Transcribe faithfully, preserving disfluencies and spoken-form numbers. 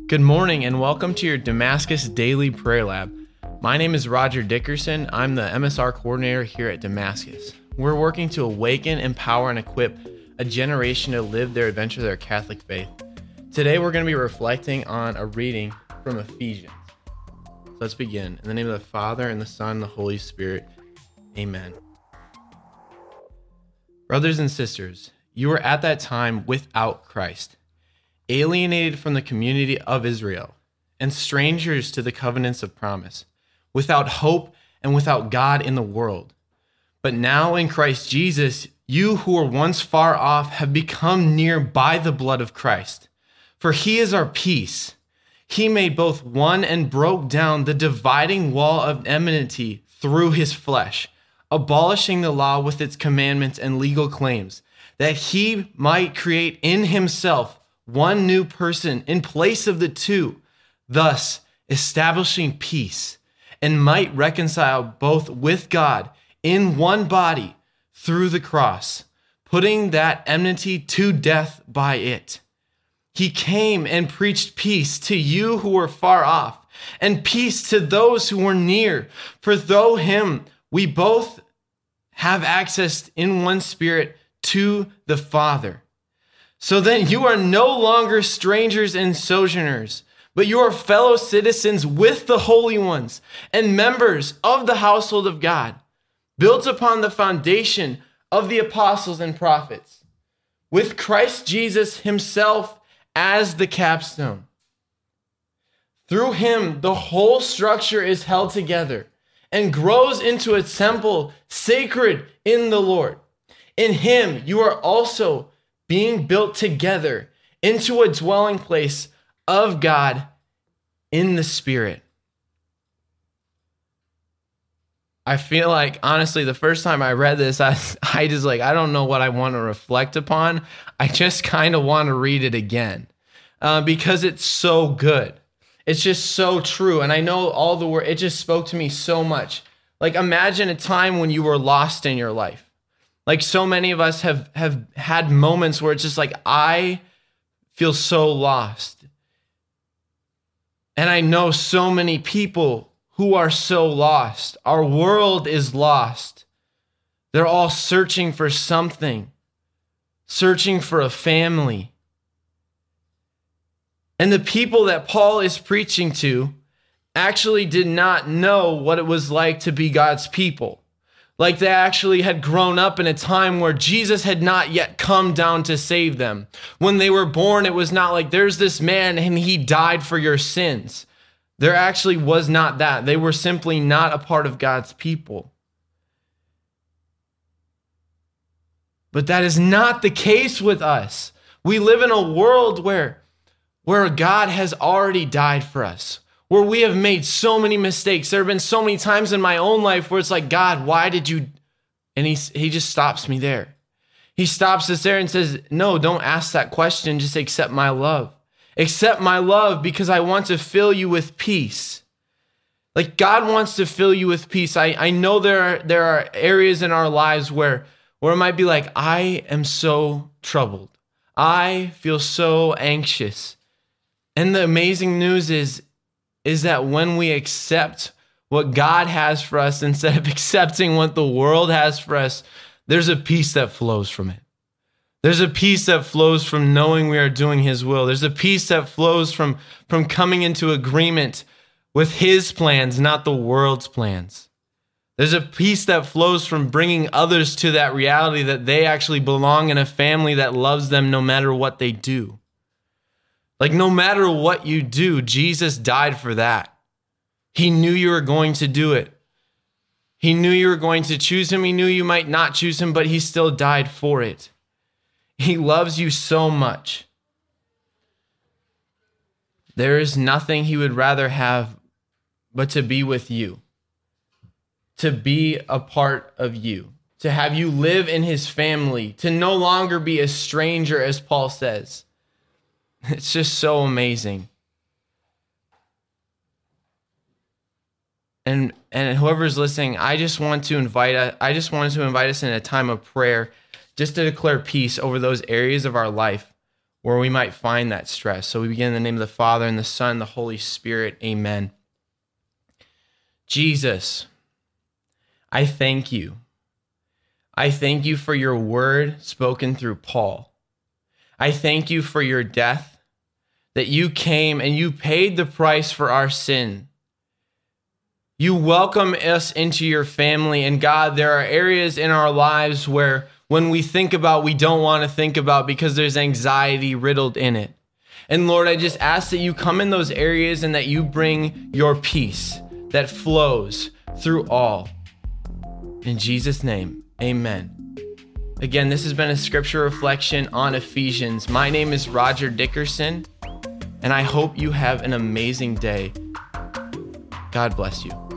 Good morning and welcome to your Damascus Daily Prayer Lab. My name is Roger Dickerson. I'm the M S R coordinator here at Damascus. We're working to awaken, empower, and equip a generation to live their adventure of their Catholic faith. Today we're going to be reflecting on a reading from Ephesians. So let's begin. In the name of the Father, and the Son, and the Holy Spirit. Amen. Brothers and sisters, you were at that time without Christ, alienated from the community of Israel, and strangers to the covenants of promise, without hope and without God in the world. But now in Christ Jesus, you who were once far off have become near by the blood of Christ. For he is our peace. He made both one and broke down the dividing wall of enmity through his flesh, abolishing the law with its commandments and legal claims, that he might create in himself one new person in place of the two, thus establishing peace, and might reconcile both with God in one body through the cross, putting that enmity to death by it. He came and preached peace to you who were far off, and peace to those who were near. For through him we both have access in one spirit to the Father. So then you are no longer strangers and sojourners, but you are fellow citizens with the holy ones and members of the household of God, built upon the foundation of the apostles and prophets, with Christ Jesus himself as the capstone. Through him, the whole structure is held together and grows into a temple sacred in the Lord. In him, you are also being built together into a dwelling place of God in the Spirit. I feel like, honestly, the first time I read this, I, I just like, I don't know what I want to reflect upon. I just kind of want to read it again uh, because it's so good. It's just so true. And I know all the word, it just spoke to me so much. Like, imagine a time when you were lost in your life. Like, so many of us have, have had moments where it's just like, I feel so lost. And I know so many people who are so lost. Our world is lost. They're all searching for something, searching for a family. And the people that Paul is preaching to actually did not know what it was like to be God's people. Like, they actually had grown up in a time where Jesus had not yet come down to save them. When they were born, it was not like there's this man and he died for your sins. There actually was not that. They were simply not a part of God's people. But that is not the case with us. We live in a world where, where God has already died for us, where we have made so many mistakes. There have been so many times in my own life where it's like, God, why did you? And he, he just stops me there. He stops us there and says, no, don't ask that question. Just accept my love. Accept my love because I want to fill you with peace. Like, God wants to fill you with peace. I, I know there are, there are areas in our lives where, where it might be like, I am so troubled. I feel so anxious. And the amazing news is, is that when we accept what God has for us instead of accepting what the world has for us, there's a peace that flows from it. There's a peace that flows from knowing we are doing his will. There's a peace that flows from, from coming into agreement with his plans, not the world's plans. There's a peace that flows from bringing others to that reality that they actually belong in a family that loves them no matter what they do. Like, no matter what you do, Jesus died for that. He knew you were going to do it. He knew you were going to choose him. He knew you might not choose him, but he still died for it. He loves you so much. There is nothing he would rather have but to be with you, to be a part of you, to have you live in his family, to no longer be a stranger, as Paul says. It's just so amazing. And and whoever's listening, I just want to invite I just wanted to invite us in a time of prayer just to declare peace over those areas of our life where we might find that stress. So we begin in the name of the Father and the Son and the Holy Spirit. Amen. Jesus, I thank you. I thank you for your word spoken through Paul. I thank you for your death, that you came and you paid the price for our sin. You welcome us into your family. And God, there are areas in our lives where when we think about, we don't want to think about because there's anxiety riddled in it. And Lord, I just ask that you come in those areas and that you bring your peace that flows through all. In Jesus' name, amen. Again, this has been a scripture reflection on Ephesians. My name is Roger Dickerson, and I hope you have an amazing day. God bless you.